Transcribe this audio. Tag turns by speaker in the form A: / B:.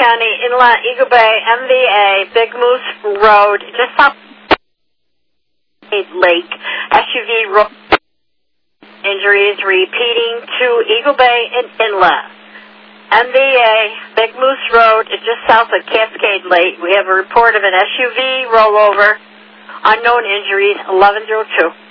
A: County, Inlet, Eagle Bay, MVA, Big Moose Road, just off Lake, SUV road. Injuries repeating to Eagle Bay and Inlet. MVA, Big Moose Road, just south of Cascade Lake. We have a report of an SUV rollover. Unknown injuries, 1102.